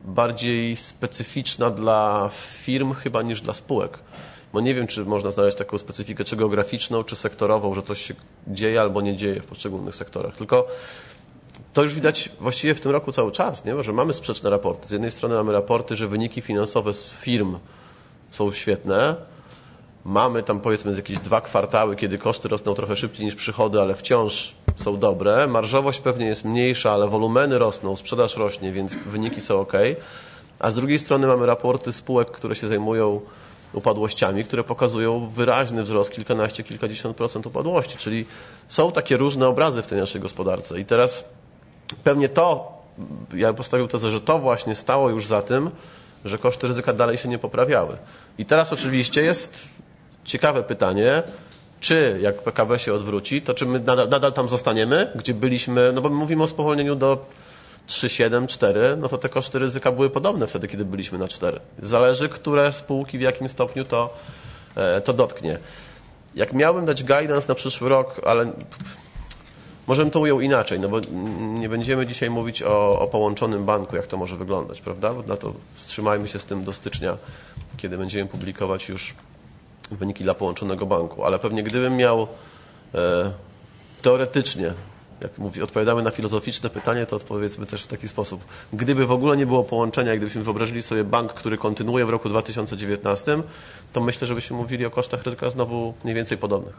bardziej specyficzna dla firm chyba niż dla spółek. Bo nie wiem, czy można znaleźć taką specyfikę, czy geograficzną, czy sektorową, że coś się dzieje albo nie dzieje w poszczególnych sektorach. Tylko to już widać właściwie w tym roku cały czas, nie? Że mamy sprzeczne raporty. Z jednej strony mamy raporty, że wyniki finansowe z firm są świetne. Mamy tam powiedzmy jakieś dwa kwartały, kiedy koszty rosną trochę szybciej niż przychody, ale wciąż są dobre. Marżowość pewnie jest mniejsza, ale wolumeny rosną, sprzedaż rośnie, więc wyniki są ok. A z drugiej strony mamy raporty spółek, które się zajmują upadłościami, które pokazują wyraźny wzrost, kilkanaście, kilkadziesiąt procent upadłości. Czyli są takie różne obrazy w tej naszej gospodarce. I teraz pewnie to, ja bym postawił tezę, że to właśnie stało już za tym, że koszty ryzyka dalej się nie poprawiały. I teraz oczywiście jest ciekawe pytanie, czy jak P K B się odwróci, to czy my nadal, nadal tam zostaniemy, gdzie byliśmy, no bo my mówimy o spowolnieniu do trzy, siedem, cztery, no to te koszty ryzyka były podobne wtedy, kiedy byliśmy na cztery. Zależy, które spółki w jakim stopniu to, to dotknie. Jak miałbym dać guidance na przyszły rok, ale może bym to ujął inaczej, no bo nie będziemy dzisiaj mówić o, o połączonym banku, jak to może wyglądać, prawda? Bo na to wstrzymajmy się z tym do stycznia, kiedy będziemy publikować już wyniki dla połączonego banku. Ale pewnie gdybym miał e, teoretycznie, jak mówi, odpowiadamy na filozoficzne pytanie, to odpowiedzmy też w taki sposób. Gdyby w ogóle nie było połączenia, gdybyśmy wyobrazili sobie bank, który kontynuuje w roku dwa tysiące dziewiętnastym, to myślę, że byśmy mówili o kosztach ryzyka znowu mniej więcej podobnych.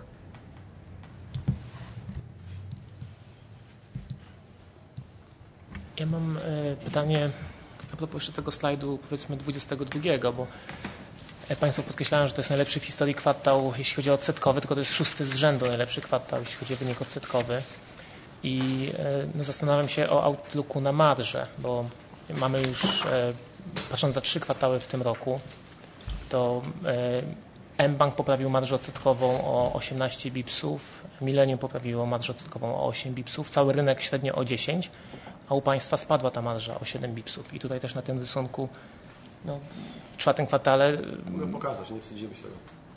Ja mam y, pytanie a propos jeszcze tego slajdu, powiedzmy dwudziestego drugiego, bo Państwo podkreślają, że to jest najlepszy w historii kwartał, jeśli chodzi o odsetkowy, tylko to jest szósty z rzędu najlepszy kwartał, jeśli chodzi o wynik odsetkowy. I no, zastanawiam się o outlooku na marżę, bo mamy już, patrząc za trzy kwartały w tym roku, to mBank poprawił marżę odsetkową o osiemnaście bipsów, Millennium poprawiło marżę odsetkową o osiem bipsów, cały rynek średnio o dziesięć, a u Państwa spadła ta marża o siedem bipsów. I tutaj też na tym rysunku no, w czwartym kwartale... Mogę pokazać, nie wstydzimy się tego.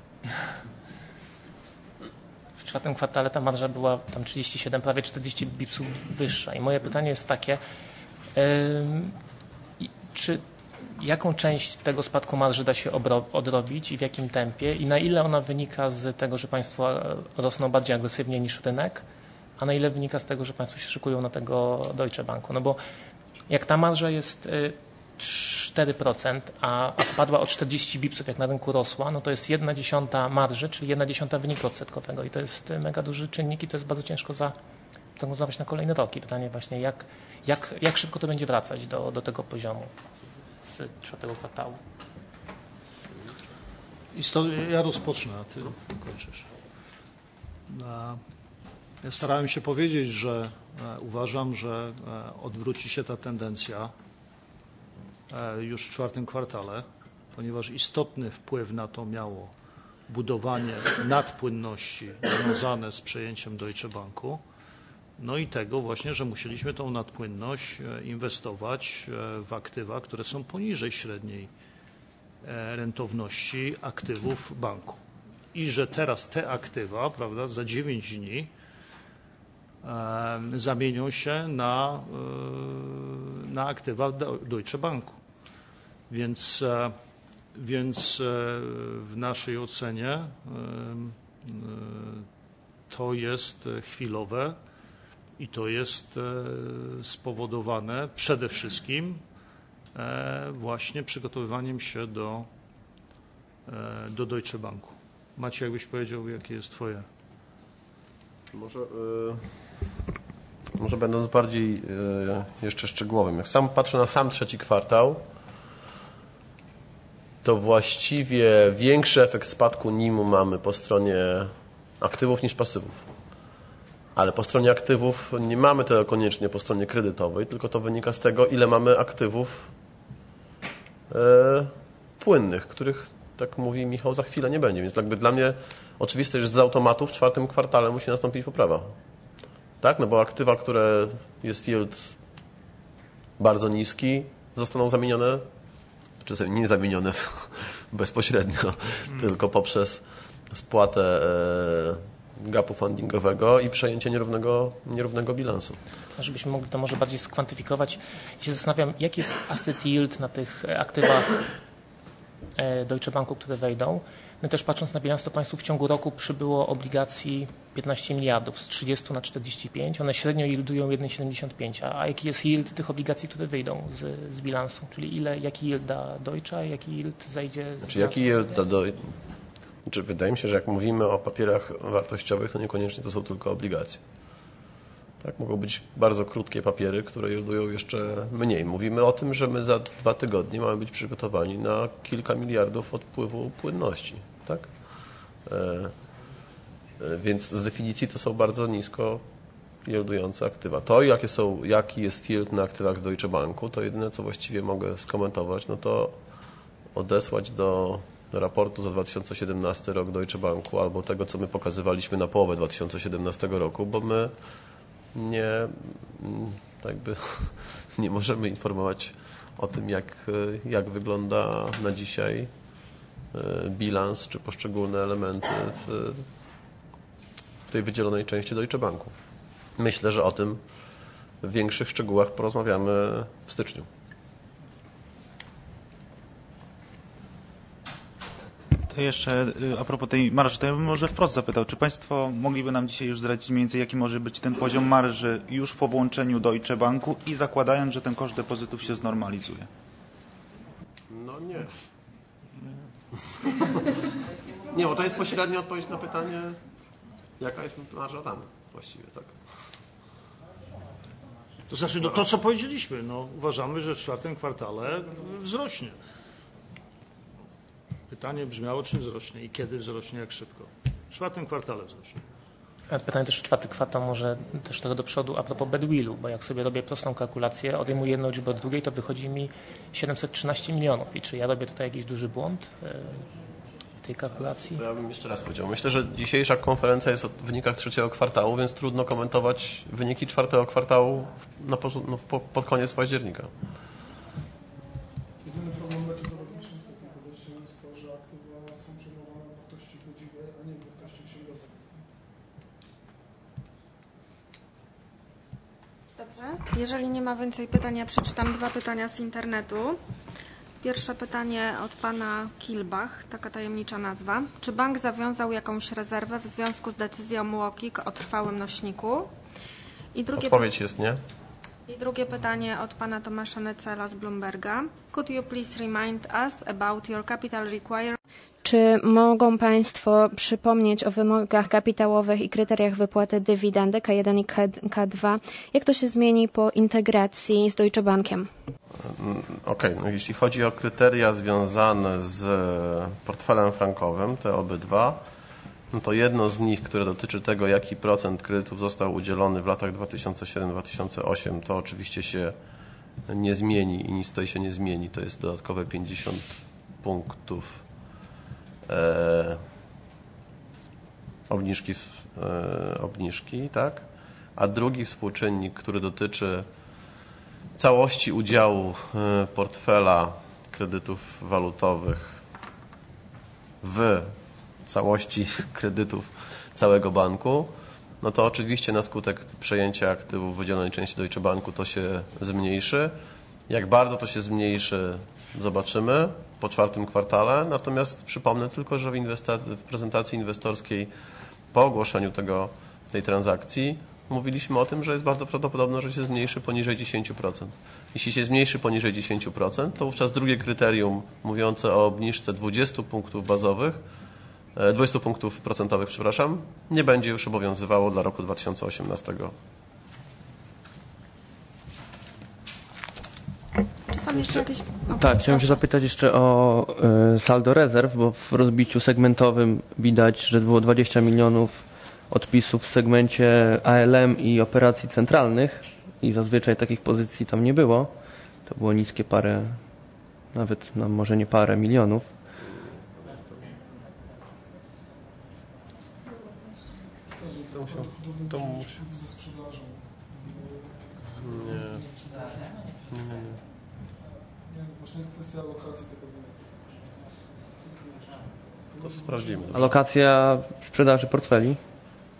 W czwartym kwartale ta marża była tam trzydzieści siedem, prawie czterdzieści bipsów wyższa. I moje pytanie jest takie, yy, czy jaką część tego spadku marży da się odrobić i w jakim tempie i na ile ona wynika z tego, że Państwo rosną bardziej agresywnie niż rynek, a na ile wynika z tego, że Państwo się szykują na tego Deutsche Banku. No bo jak ta marża jest... Yy, cztery procent, a, a spadła o czterdzieści bipsów, jak na rynku rosła, no to jest jedna dziesiąta marży, czyli jedna dziesiąta wyniku odsetkowego i to jest mega duży czynnik i to jest bardzo ciężko zaprognozować na kolejne roki. Pytanie właśnie, jak, jak, jak szybko to będzie wracać do, do tego poziomu z czwartego kwartału? Ja rozpocznę, a Ty kończysz. Ja starałem się powiedzieć, że uważam, że odwróci się ta tendencja już w czwartym kwartale, ponieważ istotny wpływ na to miało budowanie nadpłynności związane z przejęciem Deutsche Banku, no i tego właśnie, że musieliśmy tą nadpłynność inwestować w aktywa, które są poniżej średniej rentowności aktywów banku. I że teraz te aktywa, prawda, za dziewięć dni zamienią się na, na aktywa Deutsche Banku. Więc, więc w naszej ocenie to jest chwilowe i to jest spowodowane przede wszystkim właśnie przygotowywaniem się do, do Deutsche Banku. Maciej, jakbyś powiedział, jakie jest Twoje? Może, yy, może będąc bardziej yy, jeszcze szczegółowym. Jak sam patrzę na sam trzeci kwartał, to właściwie większy efekt spadku N I M-u mamy po stronie aktywów niż pasywów. Ale po stronie aktywów nie mamy tego koniecznie po stronie kredytowej, tylko to wynika z tego, ile mamy aktywów yy, płynnych, których, tak mówi Michał, za chwilę nie będzie. Więc jakby dla mnie oczywiste, że z automatu w czwartym kwartale musi nastąpić poprawa. Tak? No bo aktywa, które jest yield bardzo niski, zostaną zamienione, czy nie zamienione bezpośrednio, hmm. tylko poprzez spłatę gapu fundingowego i przejęcie nierównego, nierównego bilansu. Żebyśmy mogli to może bardziej skwantyfikować. Ja się zastanawiam, jaki jest asset yield na tych aktywach Deutsche Banku, które wejdą. No też patrząc na bilans, to Państwu w ciągu roku przybyło obligacji piętnaście miliardów, z trzydziestu na czterdzieści pięć. One średnio yieldują jeden przecinek siedemdziesiąt pięć. A jaki jest yield tych obligacji, które wyjdą z, z bilansu? Czyli ile, jaki yield da Deutsche, a jaki yield zajdzie z znaczy, jaki yield da Deutsche? Znaczy, wydaje mi się, że jak mówimy o papierach wartościowych, to niekoniecznie to są tylko obligacje. Tak, mogą być bardzo krótkie papiery, które yieldują jeszcze mniej. Mówimy o tym, że my za dwa tygodnie mamy być przygotowani na kilka miliardów odpływu płynności. Tak? E, e, więc z definicji to są bardzo nisko yieldujące aktywa. To, jakie są, jaki jest yield na aktywach w Deutsche Banku, to jedyne, co właściwie mogę skomentować, no to odesłać do raportu za dwa tysiące siedemnasty rok Deutsche Banku albo tego, co my pokazywaliśmy na połowę dwa tysiące siedemnastego roku, bo my nie, jakby, nie możemy informować o tym, jak, jak wygląda na dzisiaj bilans czy poszczególne elementy w, w tej wydzielonej części Deutsche Banku. Myślę, że o tym w większych szczegółach porozmawiamy w styczniu. To jeszcze a propos tej marży, to ja bym może wprost zapytał, czy Państwo mogliby nam dzisiaj już zdradzić mniej więcej, jaki może być ten poziom marży już po włączeniu Deutsche Banku i zakładając, że ten koszt depozytów się znormalizuje? No nie. Nie, bo to jest pośrednia odpowiedź na pytanie, jaka jest marża tam właściwie, tak? To znaczy, no to co powiedzieliśmy, no uważamy, że w czwartym kwartale wzrośnie. Pytanie brzmiało, czy wzrośnie i kiedy wzrośnie, jak szybko. W czwartym kwartale wzrośnie. A pytanie też w czwarty kwartał, może też trochę do przodu a propos badwillu, bo jak sobie robię prostą kalkulację, odejmuję jedną liczbę od drugiej, to wychodzi mi siedemset trzynaście milionów. I czy ja robię tutaj jakiś duży błąd w tej kalkulacji? To ja bym jeszcze raz powiedział. Myślę, że dzisiejsza konferencja jest o wynikach trzeciego kwartału, więc trudno komentować wyniki czwartego kwartału na, no, pod koniec października. Jedyny problem metodologiczny w takim podejściu jest to, że aktywa są przyjmowane w wartości godziwej, a nie w wartości księgowej. Dobrze. Jeżeli nie ma więcej pytań, ja przeczytam dwa pytania z internetu. Pierwsze pytanie od pana Kilbach, taka tajemnicza nazwa. Czy bank zawiązał jakąś rezerwę w związku z decyzją U O K I K o trwałym nośniku? I drugie Odpowiedź jest nie. I drugie pytanie od pana Tomasza Necela z Bloomberga. Could you please remind us about your capital requirements? Czy mogą Państwo przypomnieć o wymogach kapitałowych i kryteriach wypłaty dywidendy K jeden i K dwa? Jak to się zmieni po integracji z Deutsche Bankiem? Okej, okay. No jeśli chodzi o kryteria związane z portfelem frankowym, te obydwa, no to jedno z nich, które dotyczy tego, jaki procent kredytów został udzielony w latach dwa tysiące siódmy do dwa tysiące ósmego, to oczywiście się nie zmieni i nic tutaj się nie zmieni. To jest dodatkowe pięćdziesiąt punktów e, obniżki, e, obniżki, tak? A drugi współczynnik, który dotyczy całości udziału e, portfela kredytów walutowych w całości kredytów całego banku, no to oczywiście na skutek przejęcia aktywów w wydzielonej części Deutsche Banku to się zmniejszy. Jak bardzo to się zmniejszy, zobaczymy po czwartym kwartale. Natomiast przypomnę tylko, że w, w prezentacji inwestorskiej po ogłoszeniu tego, tej transakcji mówiliśmy o tym, że jest bardzo prawdopodobne, że się zmniejszy poniżej dziesięć procent. Jeśli się zmniejszy poniżej dziesięć procent, to wówczas drugie kryterium mówiące o obniżce dwudziestu punktów bazowych dwudziestu punktów procentowych, przepraszam, nie będzie już obowiązywało dla roku dwa tysiące osiemnastego. Czy są jeszcze jakieś... O, tak, chciałem się zapytać jeszcze o y, saldo rezerw, bo w rozbiciu segmentowym widać, że było dwadzieścia milionów odpisów w segmencie A L M i operacji centralnych i zazwyczaj takich pozycji tam nie było. To było niskie parę, nawet no, może nie parę milionów. To musi... ze sprzedażą. Nie. Nie, nie, nie. Nie, właśnie jest kwestia alokacji tego wyniku. To sprawdzimy. Alokacja sprzedaży portfeli?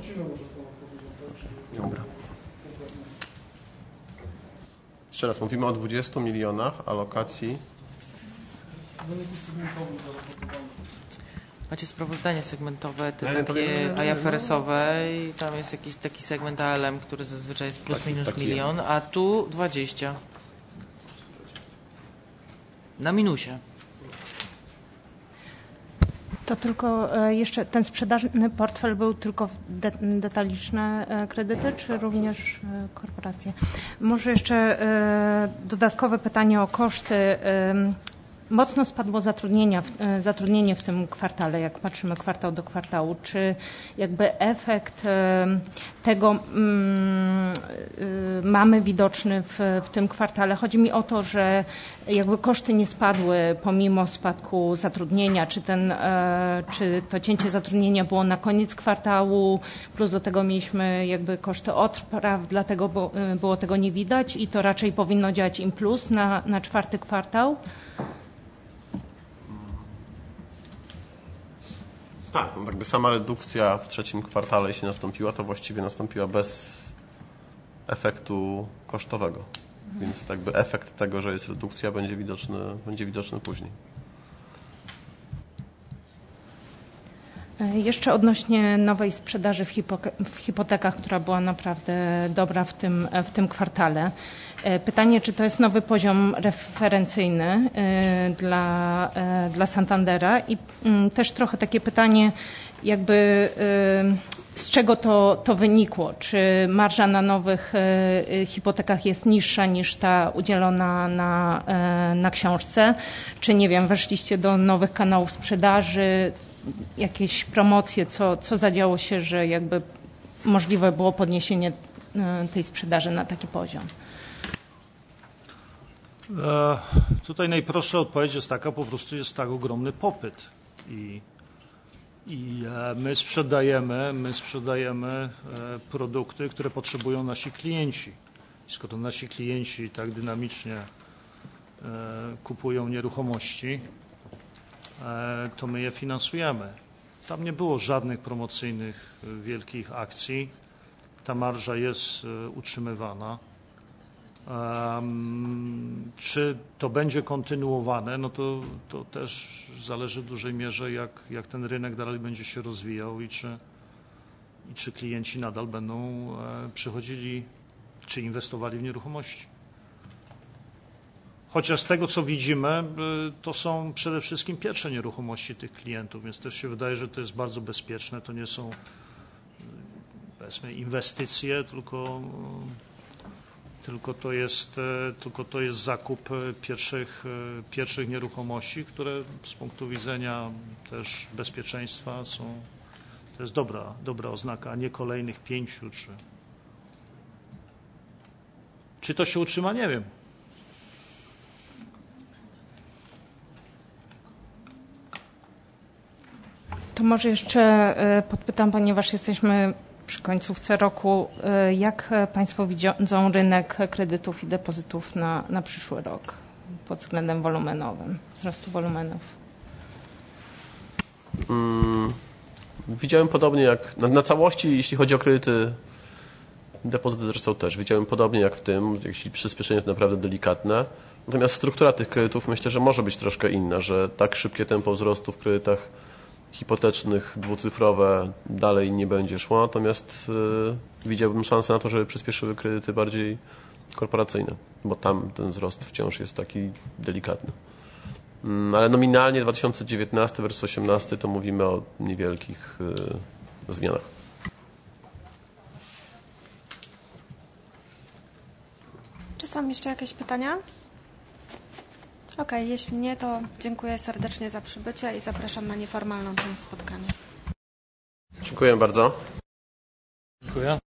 Marcina może z Panem powiedzieć, tak? Żeby... Dobra. Jeszcze raz, mówimy o dwudziestu milionach alokacji. Wyniki segmentowe zaraportowane. Macie sprawozdanie segmentowe, te Ja nie takie powiem. I F R S-owe i tam jest jakiś taki segment A L M, który zazwyczaj jest plus Taki- minus taki milion, a tu dwadzieścia. Na minusie. To tylko e, jeszcze ten sprzedażny portfel był tylko w de, detaliczne e, kredyty, czy również e, korporacje? Może jeszcze e, dodatkowe pytanie o koszty. E, Mocno spadło zatrudnienia w, e, zatrudnienie w tym kwartale, jak patrzymy kwartał do kwartału. Czy jakby efekt e, tego mm, e, mamy widoczny w, w tym kwartale? Chodzi mi o to, że jakby koszty nie spadły pomimo spadku zatrudnienia. Czy, ten, e, czy to cięcie zatrudnienia było na koniec kwartału, plus do tego mieliśmy jakby koszty odpraw, dlatego było, było tego nie widać i to raczej powinno działać im plus na, na czwarty kwartał? Tak, no jakby sama redukcja w trzecim kwartale, jeśli nastąpiła, to właściwie nastąpiła bez efektu kosztowego. Więc jakby efekt tego, że jest redukcja, będzie widoczny, będzie widoczny później. Jeszcze odnośnie nowej sprzedaży w, hipok- w hipotekach, która była naprawdę dobra w tym, w tym kwartale. Pytanie, czy to jest nowy poziom referencyjny dla, dla Santandera i też trochę takie pytanie, jakby z czego to, to wynikło? Czy marża na nowych hipotekach jest niższa niż ta udzielona na, na książce? Czy nie wiem, weszliście do nowych kanałów sprzedaży, jakieś promocje, co, co zadziało się, że jakby możliwe było podniesienie tej sprzedaży na taki poziom? E, tutaj najprostsza odpowiedź jest taka, po prostu jest tak ogromny popyt i, i e, my sprzedajemy, my sprzedajemy e, produkty, które potrzebują nasi klienci. I skoro nasi klienci tak dynamicznie e, kupują nieruchomości, e, to my je finansujemy. Tam nie było żadnych promocyjnych e, wielkich akcji. Ta marża jest e, utrzymywana. Um, czy to będzie kontynuowane, no to, to też zależy w dużej mierze, jak, jak ten rynek dalej będzie się rozwijał i czy, i czy klienci nadal będą e, przychodzili, czy inwestowali w nieruchomości. Chociaż z tego, co widzimy, e, to są przede wszystkim pierwsze nieruchomości tych klientów, więc też się wydaje, że to jest bardzo bezpieczne. To nie są, powiedzmy, inwestycje, tylko Tylko to jest, tylko to jest zakup pierwszych, pierwszych nieruchomości, które z punktu widzenia też bezpieczeństwa są, to jest dobra, dobra oznaka, a nie kolejnych pięciu, czy, czy to się utrzyma, nie wiem. To może jeszcze podpytam, ponieważ jesteśmy przy końcówce roku, jak Państwo widzą rynek kredytów i depozytów na, na przyszły rok pod względem wolumenowym, wzrostu wolumenów? Hmm, widziałem podobnie jak na, na całości, jeśli chodzi o kredyty, depozyty zresztą też, widziałem podobnie jak w tym, jeśli przyspieszenie to naprawdę delikatne. Natomiast struktura tych kredytów myślę, że może być troszkę inna, że tak szybkie tempo wzrostu w kredytach hipotecznych, dwucyfrowe dalej nie będzie szło, natomiast y, widziałbym szansę na to, żeby przyspieszyły kredyty bardziej korporacyjne, bo tam ten wzrost wciąż jest taki delikatny. Mm, ale nominalnie dwa tysiące dziewiętnasty versus osiemnasty to mówimy o niewielkich y, zmianach. Czy są jeszcze jakieś pytania? Okej, okay, jeśli nie, to dziękuję serdecznie za przybycie i zapraszam na nieformalną część spotkania. Dziękuję bardzo. Dziękuję.